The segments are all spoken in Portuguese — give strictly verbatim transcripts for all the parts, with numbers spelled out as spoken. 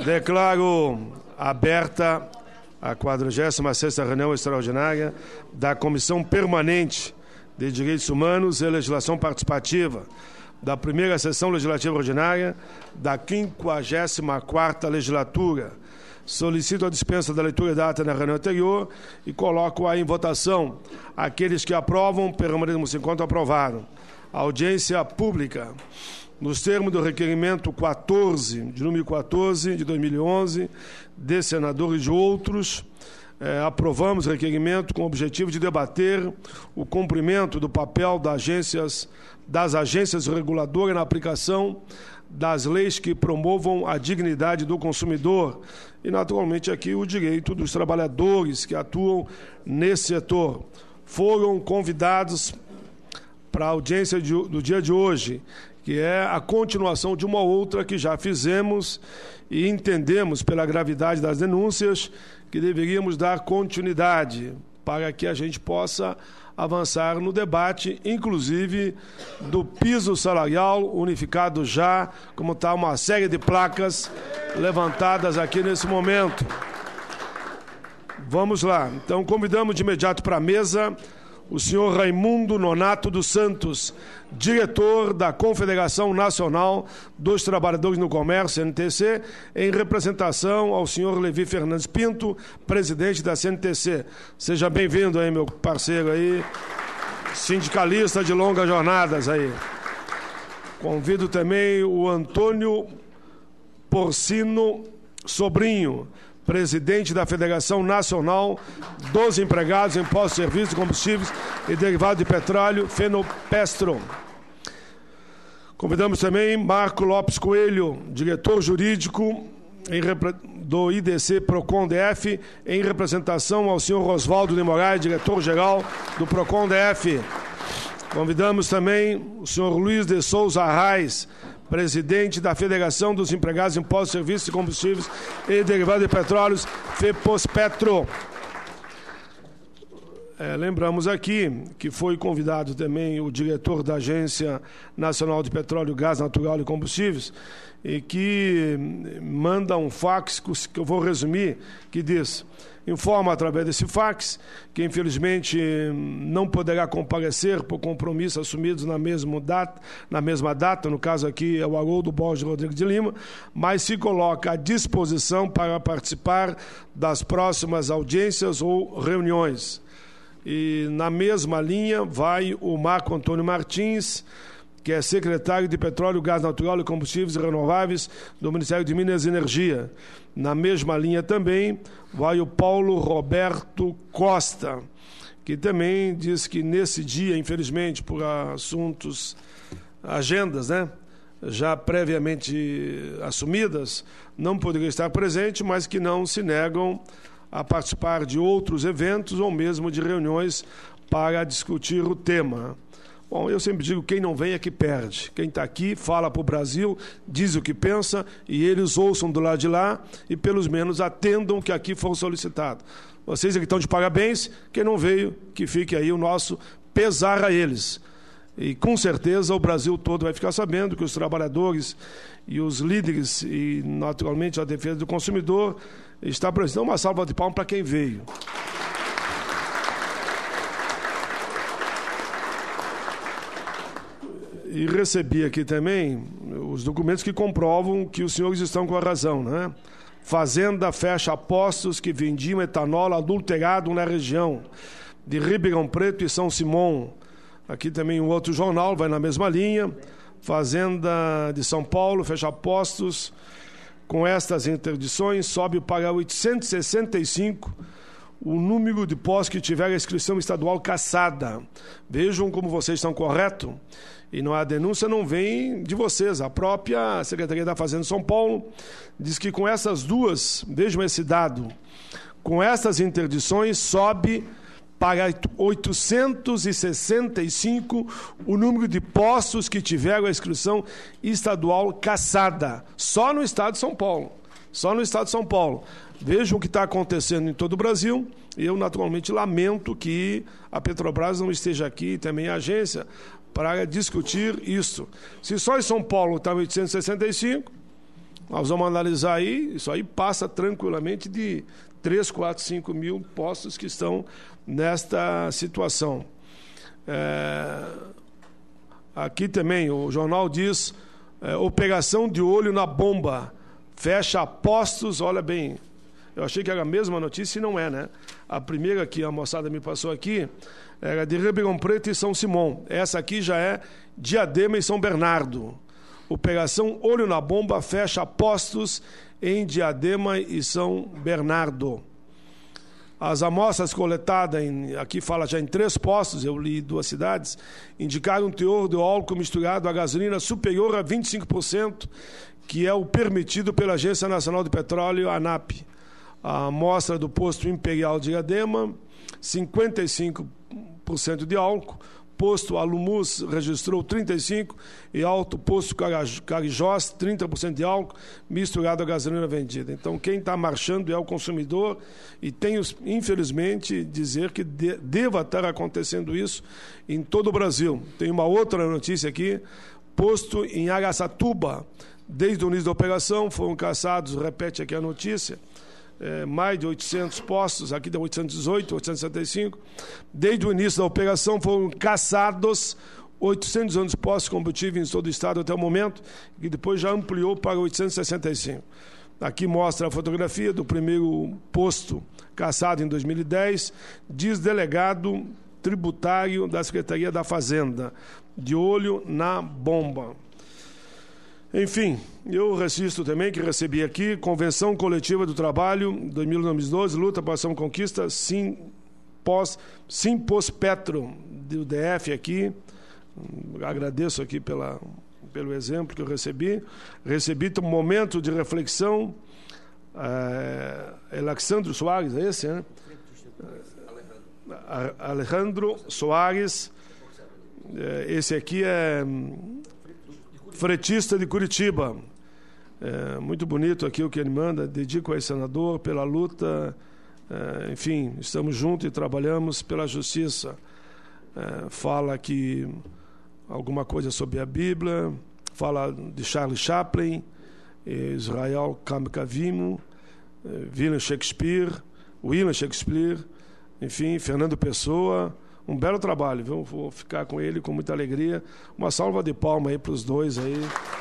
Declaro aberta a quadragésima sexta reunião extraordinária da Comissão Permanente de Direitos Humanos e Legislação Participativa, da primeira sessão legislativa ordinária da quinquagésima quarta legislatura. Solicito a dispensa da leitura da ata na reunião anterior e coloco-a em votação. Aqueles que aprovam, permaneçam como se encontram, aprovaram. Audiência pública. Nos termos do requerimento quatorze, de número quatorze, de dois mil e onze, de senadores e de outros, eh, aprovamos o requerimento com o objetivo de debater o cumprimento do papel das agências, das agências reguladoras na aplicação das leis que promovam a dignidade do consumidor e, naturalmente, aqui o direito dos trabalhadores que atuam nesse setor. Foram convidados para a audiência de, do dia de hoje, que é a continuação de uma outra que já fizemos e entendemos, pela gravidade das denúncias, que deveríamos dar continuidade para que a gente possa avançar no debate, inclusive do piso salarial unificado já, como está uma série de placas levantadas aqui nesse momento. Vamos lá. Então, convidamos de imediato para a mesa o senhor Raimundo Nonato dos Santos, diretor da Confederação Nacional dos Trabalhadores no Comércio, C N T C, em representação ao senhor Levi Fernandes Pinto, presidente da C N T C. Seja bem-vindo aí, meu parceiro aí, sindicalista de longas jornadas aí. Convido também o Antônio Porcino Sobrinho, presidente da Federação Nacional dos Empregados em Impostos, Serviços, Combustíveis e Derivados de Petróleo, FENOPESTRO. Convidamos também Marco Lopes Coelho, diretor jurídico em, do I D C Procon D F, em representação ao senhor Oswaldo de Moraes, diretor-geral do Procon D F. Convidamos também o senhor Luiz de Souza Arraes, presidente da Federação dos Empregados em Impostos, Serviços e Combustíveis e Derivados de Petróleos, FEPOSPETRO. É, lembramos aqui que foi convidado também o diretor da Agência Nacional de Petróleo, Gás Natural e Combustíveis, e que manda um fax que eu vou resumir, que diz: informa através desse fax que infelizmente não poderá comparecer por compromissos assumidos na mesma data, na mesma data, no caso aqui é o Haroldo Borges Rodrigues de Lima, mas se coloca à disposição para participar das próximas audiências ou reuniões. E na mesma linha vai o Marco Antônio Martins, que é secretário de Petróleo, Gás Natural e Combustíveis Renováveis do Ministério de Minas e Energia. Na mesma linha também vai o Paulo Roberto Costa, que também diz que nesse dia, infelizmente, por assuntos, agendas, né, já previamente assumidas, não poderia estar presente, mas que não se negam a participar de outros eventos ou mesmo de reuniões para discutir o tema. Bom, eu sempre digo, quem não vem é que perde. Quem está aqui fala para o Brasil, diz o que pensa, e eles ouçam do lado de lá e, pelo menos, atendam o que aqui for solicitado. Vocês aqui estão de parabéns, quem não veio, que fique aí o nosso pesar a eles. E, com certeza, o Brasil todo vai ficar sabendo que os trabalhadores e os líderes, e, naturalmente, a defesa do consumidor, está presente. Uma salva de palmas para quem veio. E recebi aqui também os documentos que comprovam que os senhores estão com a razão, né? Fazenda fecha postos que vendiam etanol adulterado na região de Ribeirão Preto e São Simão. Aqui também um outro jornal vai na mesma linha. Fazenda de São Paulo fecha postos. Com estas interdições, sobe para oitocentos e sessenta e cinco o número de postos que tiveram a inscrição estadual cassada. Vejam como vocês estão corretos. E não, a denúncia não vem de vocês. A própria Secretaria da Fazenda de São Paulo diz que com essas duas, vejam esse dado, com essas interdições sobe para oitocentos e sessenta e cinco o número de postos que tiveram a inscrição estadual cassada, só no estado de São Paulo. Só no estado de São Paulo. Vejam o que está acontecendo em todo o Brasil. Eu, naturalmente, lamento que a Petrobras não esteja aqui, também a agência, para discutir isso. Se só em São Paulo está oitocentos e sessenta e cinco, Nós vamos analisar aí, isso aí passa tranquilamente de três, quatro, cinco mil postos que estão nesta situação. É, aqui também o jornal diz, é, operação de olho na bomba, fecha postos, olha bem, eu achei que era a mesma notícia e não é, né? A primeira que a moçada me passou aqui era de Ribeirão Preto e São Simão. Essa aqui já é Diadema e São Bernardo. Operação Olho na Bomba fecha postos em Diadema e São Bernardo. As amostras coletadas, em, aqui fala já em três postos, eu li duas cidades, indicaram um teor de álcool misturado a gasolina superior a vinte e cinco por cento, que é o permitido pela Agência Nacional de Petróleo, ANAP. A amostra do posto Imperial de Diadema, cinquenta e cinco por cento de álcool, posto Alumus registrou trinta e cinco por cento e alto posto Carijós, trinta por cento de álcool misturado à gasolina vendida. Então, quem está marchando é o consumidor e tenho, infelizmente, dizer que de, deva estar acontecendo isso em todo o Brasil. Tem uma outra notícia aqui, posto em Araçatuba, desde o início da operação, foram caçados, repete aqui a notícia, É, mais de oitocentos postos, aqui deu oitocentos e dezoito, oitocentos e sessenta e cinco. Desde o início da operação foram caçados oitocentos e onze postos de combustível em todo o estado até o momento, que depois já ampliou para oitocentos e sessenta e cinco. Aqui mostra a fotografia do primeiro posto caçado em dois mil e dez, diz delegado tributário da Secretaria da Fazenda, de olho na bomba. Enfim, eu registro também que recebi aqui Convenção Coletiva do Trabalho dois mil e doze, luta para ação conquista, sim, pós, sim pós Petro, do D F aqui. Agradeço aqui pela, pelo exemplo que eu recebi. Recebi um momento de reflexão. É, Alexandre Soares, é esse, né? Alejandro Soares. É, esse aqui é fretista de Curitiba. É, muito bonito aqui o que ele manda. Dedico ao senador pela luta. É, enfim, estamos juntos e trabalhamos pela justiça. É, fala aqui alguma coisa sobre a Bíblia. Fala de Charles Chaplin, Israel Kamkavimo, William Shakespeare, William Shakespeare, enfim, Fernando Pessoa. Um belo trabalho, viu? Vou ficar com ele com muita alegria. Uma salva de palmas aí para os dois aí.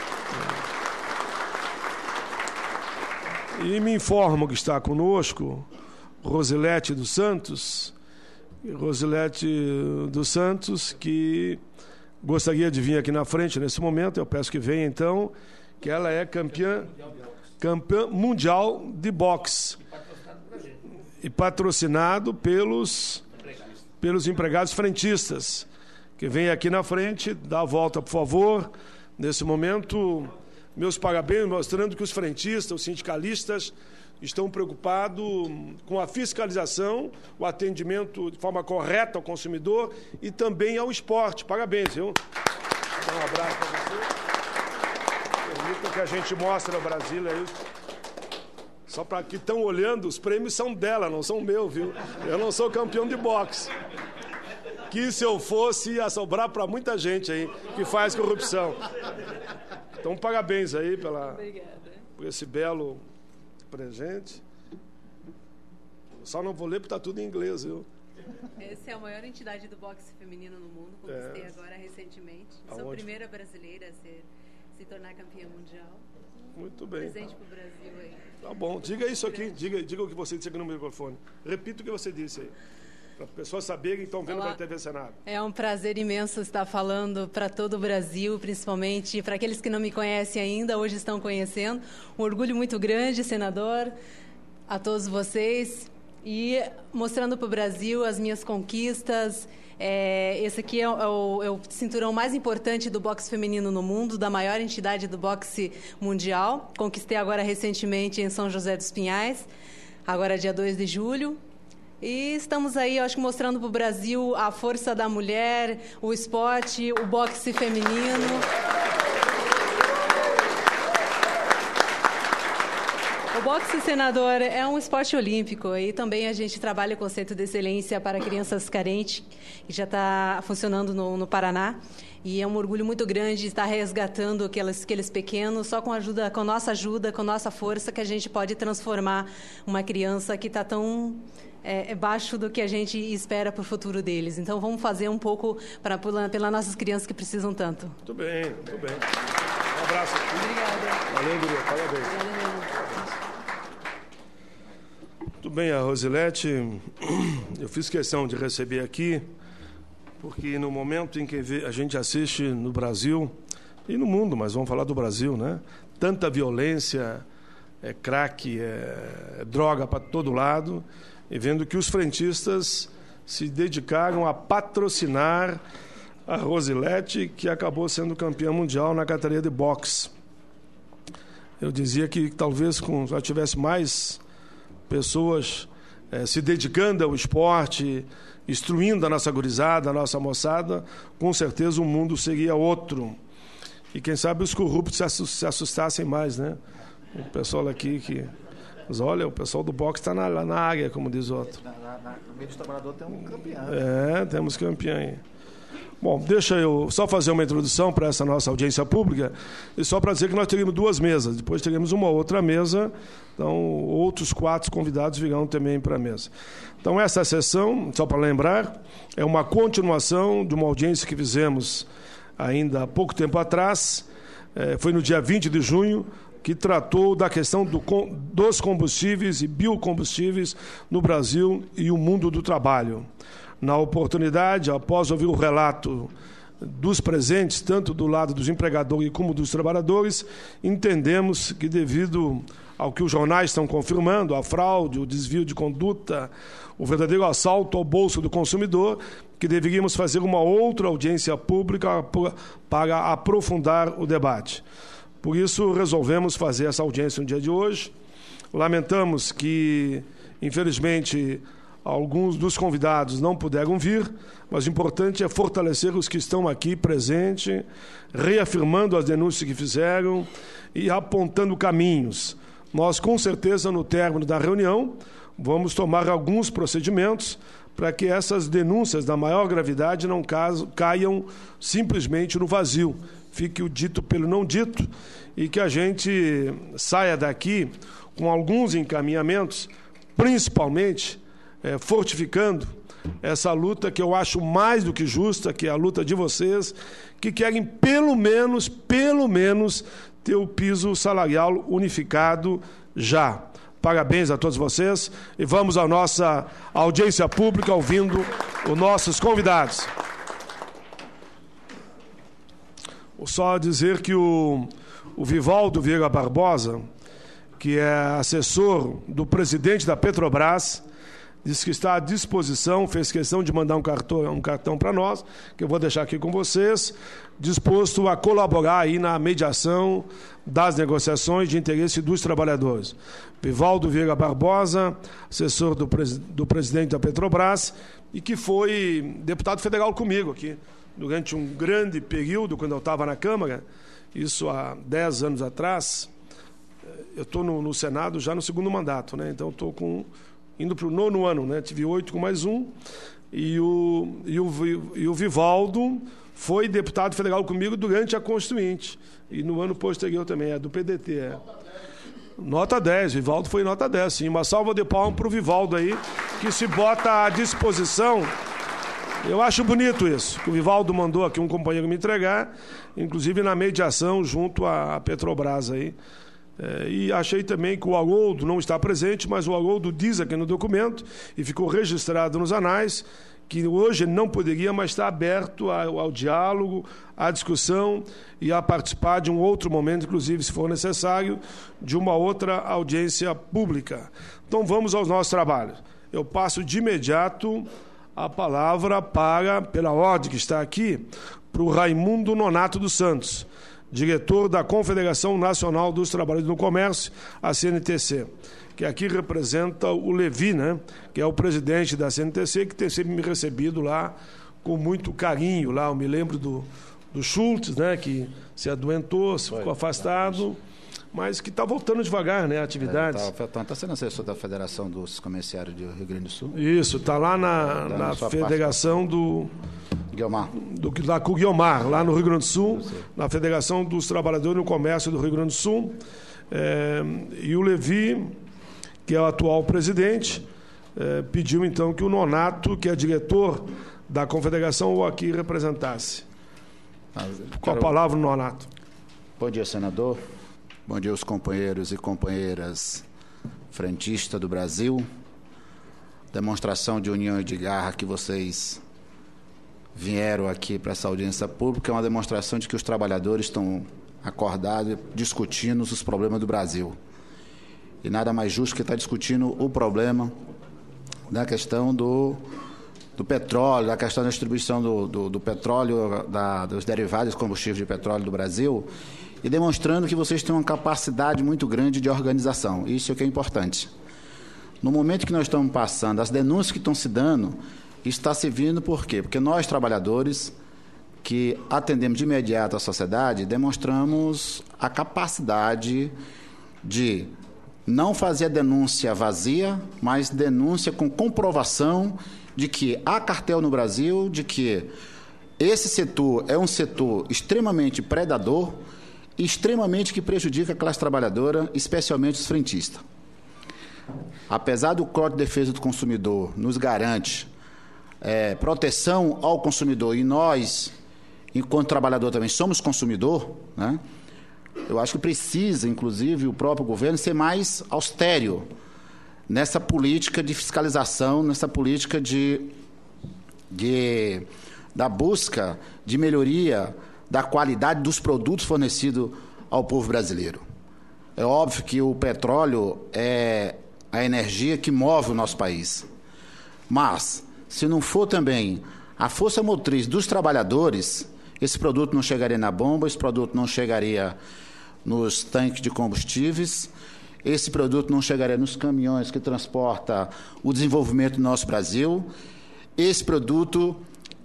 E me informam que está conosco Rosilete dos Santos, Rosilete dos Santos, que gostaria de vir aqui na frente nesse momento. Eu peço que venha então, que ela é campeã, campeã mundial de boxe e patrocinado pelos pelos empregados frentistas, que vem aqui na frente, dá a volta, por favor. Nesse momento, meus parabéns, mostrando que os frentistas, os sindicalistas, estão preocupados com a fiscalização, o atendimento de forma correta ao consumidor e também ao esporte. Parabéns, viu? Dá um abraço para você. Permita que a gente mostre ao Brasil aí. Só para que estão olhando, os prêmios são dela, não são meus, viu? Eu não sou campeão de boxe. Que se eu fosse, ia sobrar para muita gente aí que faz corrupção. Então, parabéns aí pela, por esse belo presente. Só não vou ler porque está tudo em inglês, viu? Essa é a maior entidade do boxe feminino no mundo, conquistei é. agora recentemente. Sou Aonde? a primeira brasileira a ser, se tornar campeã mundial. Muito bem. Presente para o Brasil aí. Tá bom, diga isso aqui, diga, diga o que você disse aqui no microfone. Repita o que você disse aí, para as pessoas saberem que estão vendo pela T V Senado. É um prazer imenso estar falando para todo o Brasil, principalmente para aqueles que não me conhecem ainda, hoje estão conhecendo. Um orgulho muito grande, senador, a todos vocês, e mostrando para o Brasil as minhas conquistas. É, esse aqui é o, é o cinturão mais importante do boxe feminino no mundo, da maior entidade do boxe mundial. Conquistei agora recentemente em São José dos Pinhais, agora dia dois de julho. E estamos aí, eu acho que mostrando para o Brasil a força da mulher, o esporte, o boxe feminino. boxe, senador, é um esporte olímpico e também a gente trabalha o conceito de excelência para crianças carentes, que já está funcionando no, no Paraná. E é um orgulho muito grande estar resgatando aqueles, aqueles pequenos, só com a ajuda, com nossa ajuda, com nossa força, que a gente pode transformar uma criança que está tão é, baixo do que a gente espera para o futuro deles. Então, vamos fazer um pouco para pelas nossas crianças que precisam tanto. Muito bem, muito bem. Um abraço. Obrigada. Valeu, Guria. Parabéns. Muito bem, a Rosilete, eu fiz questão de receber aqui, porque no momento em que a gente assiste no Brasil, e no mundo, mas vamos falar do Brasil, né? Tanta violência, é crack, é droga para todo lado, e vendo que os frentistas se dedicaram a patrocinar a Rosilete, que acabou sendo campeã mundial na categoria de boxe. Eu dizia que talvez com, já tivesse mais pessoas eh, se dedicando ao esporte, instruindo a nossa gurizada, a nossa moçada, com certeza o mundo seria outro. E quem sabe os corruptos se assustassem mais, né? O pessoal aqui que... Mas olha, o pessoal do boxe está na, na área, como diz o outro. Na, na, no meio do trabalhador tem um campeão. É, temos campeão aí. Bom, deixa eu só fazer uma introdução para essa nossa audiência pública, e só para dizer que nós teríamos duas mesas, depois teríamos uma outra mesa, então outros quatro convidados virão também para a mesa. Então essa sessão, só para lembrar, é uma continuação de uma audiência que fizemos ainda há pouco tempo atrás, é, foi no dia vinte de junho, que tratou da questão do, dos combustíveis e biocombustíveis no Brasil e o mundo do trabalho. Na oportunidade, após ouvir o relato dos presentes, tanto do lado dos empregadores como dos trabalhadores, entendemos que, devido ao que os jornais estão confirmando, a fraude, o desvio de conduta, o verdadeiro assalto ao bolso do consumidor, que deveríamos fazer uma outra audiência pública para aprofundar o debate. Por isso, resolvemos fazer essa audiência no dia de hoje. Lamentamos que, infelizmente, alguns dos convidados não puderam vir, mas o importante é fortalecer os que estão aqui presentes, reafirmando as denúncias que fizeram e apontando caminhos. Nós, com certeza, no término da reunião, vamos tomar alguns procedimentos para que essas denúncias da maior gravidade não caiam simplesmente no vazio. Fique o dito pelo não dito e que a gente saia daqui com alguns encaminhamentos, principalmente é, fortificando essa luta que eu acho mais do que justa, que é a luta de vocês, que querem pelo menos, pelo menos, ter o piso salarial unificado já. Parabéns a todos vocês e vamos à nossa audiência pública ouvindo os nossos convidados. Só dizer que o, o Vivaldo Vieira Barbosa, que é assessor do presidente da Petrobras, disse que está à disposição, fez questão de mandar um cartão, um cartão para nós, que eu vou deixar aqui com vocês, disposto a colaborar aí na mediação das negociações de interesse dos trabalhadores. Vivaldo Vieira Barbosa, assessor do, pres, do presidente da Petrobras, e que foi deputado federal comigo aqui, durante um grande período, quando eu estava na Câmara, isso há dez anos atrás. Eu estou no, no Senado já no segundo mandato, né? Então estou com, indo para o nono ano, né? Tive oito com mais um, e o, e, o, e o Vivaldo foi deputado federal comigo durante a Constituinte, e no ano posterior também, é do P D T. É. Nota dez, Vivaldo foi nota dez, sim. Uma salva de palmas para o Vivaldo aí, que se bota à disposição. Eu acho bonito isso, que o Vivaldo mandou aqui um companheiro me entregar, inclusive na mediação junto à Petrobras aí. É, e achei também que o Haroldo não está presente, mas o Haroldo diz aqui no documento, e ficou registrado nos anais, que hoje não poderia, mas está aberto ao, ao diálogo, à discussão e a participar de um outro momento, inclusive, se for necessário, de uma outra audiência pública. Então vamos aos nossos trabalhos. Eu passo de imediato a palavra para, pela ordem que está aqui, para o Raimundo Nonato dos Santos, diretor da Confederação Nacional dos Trabalhadores do Comércio, a C N T C, que aqui representa o Levi, né, que é o presidente da C N T C, que tem sempre me recebido lá com muito carinho. Lá eu me lembro do, do Schultz, né, que se adoentou, se ficou afastado, mas que está voltando devagar, né, atividades. Está tá, tá sendo assessor da Federação dos Comerciários do Rio Grande do Sul? Isso, está lá na, tá na, na Federação do... Guiomar. Do, da Guiomar, lá no Rio Grande do Sul, na Federação dos Trabalhadores no Comércio do Rio Grande do Sul. É, e o Levi, que é o atual presidente, é, pediu então que o Nonato, que é diretor da Confederação, o aqui representasse. Ah, Com a palavra, Nonato. Bom dia, senador. Bom dia aos companheiros e companheiras frentistas do Brasil. Demonstração de união e de garra que vocês vieram aqui para essa audiência pública é uma demonstração de que os trabalhadores estão acordados discutindo os problemas do Brasil. E nada mais justo que estar discutindo o problema da questão do, do petróleo, da questão da distribuição do, do, do petróleo, da, dos derivados combustíveis de petróleo do Brasil, e demonstrando que vocês têm uma capacidade muito grande de organização. Isso é o que é importante. No momento que nós estamos passando, as denúncias que estão se dando, está se vindo por quê? Porque nós, trabalhadores, que atendemos de imediato a sociedade, demonstramos a capacidade de não fazer a denúncia vazia, mas denúncia com comprovação de que há cartel no Brasil, de que esse setor é um setor extremamente predador e extremamente que prejudica a classe trabalhadora, especialmente os frentistas. Apesar do Código de Defesa do Consumidor nos garante é, proteção ao consumidor, e nós, enquanto trabalhador, também somos consumidor, né? Eu acho que precisa, inclusive, o próprio governo ser mais austero nessa política de fiscalização, nessa política de, de, da busca de melhoria da qualidade dos produtos fornecidos ao povo brasileiro. É óbvio que o petróleo é a energia que move o nosso país. Mas, se não for também a força motriz dos trabalhadores, esse produto não chegaria na bomba, esse produto não chegaria nos tanques de combustíveis, esse produto não chegaria nos caminhões que transportam o desenvolvimento do nosso Brasil. Esse produto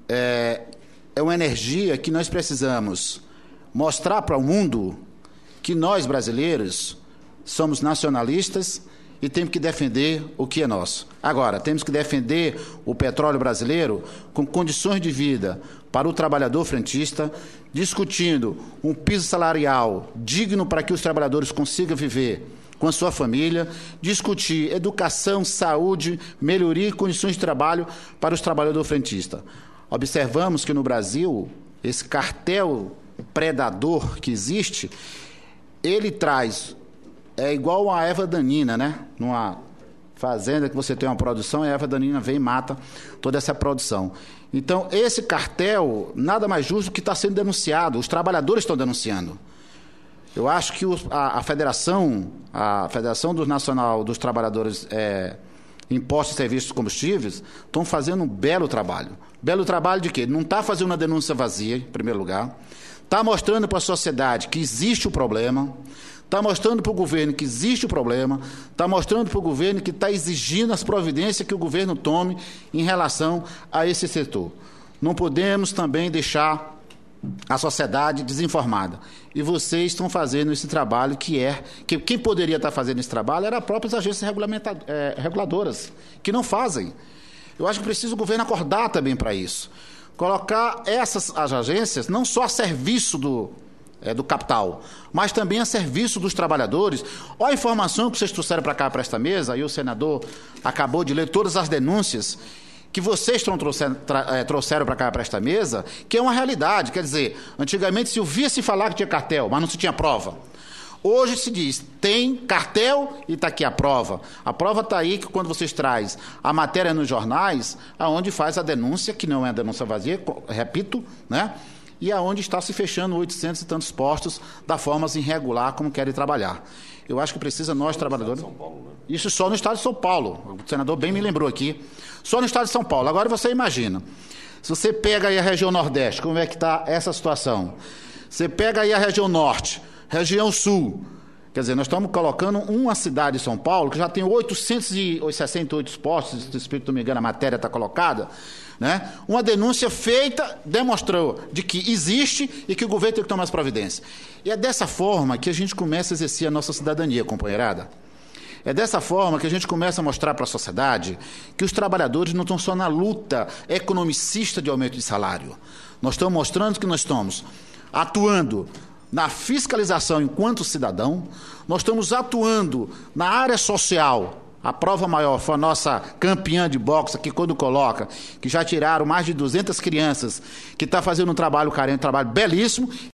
é, é uma energia que nós precisamos mostrar para o mundo que nós, brasileiros, somos nacionalistas e temos que defender o que é nosso. Agora, temos que defender o petróleo brasileiro com condições de vida para o trabalhador frentista, discutindo um piso salarial digno para que os trabalhadores consigam viver com a sua família, discutir educação, saúde, melhoria e condições de trabalho para os trabalhadores frentistas. Observamos que no Brasil, esse cartel predador que existe, ele traz, é igual a erva danina, né? Numa fazenda que você tem uma produção, a erva danina vem e mata toda essa produção. Então, esse cartel, nada mais justo que está sendo denunciado, os trabalhadores estão denunciando. Eu acho que os, a, a Federação, a Federação do Nacional dos Trabalhadores é, Impostos e Serviços Combustíveis, estão fazendo um belo trabalho. Belo trabalho de quê? Não está fazendo uma denúncia vazia, em primeiro lugar, está mostrando para a sociedade que existe o problema, está mostrando para o governo que existe o problema, está mostrando para o governo que está exigindo as providências que o governo tome em relação a esse setor. Não podemos também deixar a sociedade desinformada. E vocês estão fazendo esse trabalho que é... que quem poderia estar fazendo esse trabalho era as próprias agências é, reguladoras, que não fazem. Eu acho que precisa o governo acordar também para isso. Colocar essas as agências não só a serviço do... É, do capital, mas também a serviço dos trabalhadores. Olha a informação que vocês trouxeram para cá, para esta mesa, e o senador acabou de ler todas as denúncias que vocês trouxeram, é, trouxeram para cá, para esta mesa, que é uma realidade. Quer dizer, antigamente se ouvia-se falar que tinha cartel, mas não se tinha prova. Hoje se diz, tem cartel e está aqui a prova. A prova está aí que quando vocês trazem a matéria nos jornais, aonde faz a denúncia, que não é a denúncia vazia, repito, né? E aonde está se fechando oitocentos e tantos postos da forma irregular como querem trabalhar. Eu acho que precisa nós, trabalhadores... Isso só no estado de São Paulo. O senador bem me lembrou aqui. Só no estado de São Paulo. Agora você imagina, se você pega aí a região Nordeste, como é que está essa situação? Você pega aí a região Norte, região Sul. Quer dizer, nós estamos colocando uma cidade de São Paulo que já tem oitocentos e sessenta e oito postos, se não me engano, a matéria está colocada, né? Uma denúncia feita demonstrou de que existe e que o governo tem que tomar as providências. E é dessa forma que a gente começa a exercer a nossa cidadania, companheirada. É dessa forma que a gente começa a mostrar para a sociedade que os trabalhadores não estão só na luta economicista de aumento de salário. Nós estamos mostrando que nós estamos atuando na fiscalização enquanto cidadão, nós estamos atuando na área social. A prova maior foi a nossa campeã de boxe, que quando coloca, que já tiraram mais de duzentas crianças, que está fazendo um trabalho carente, um trabalho belíssimo,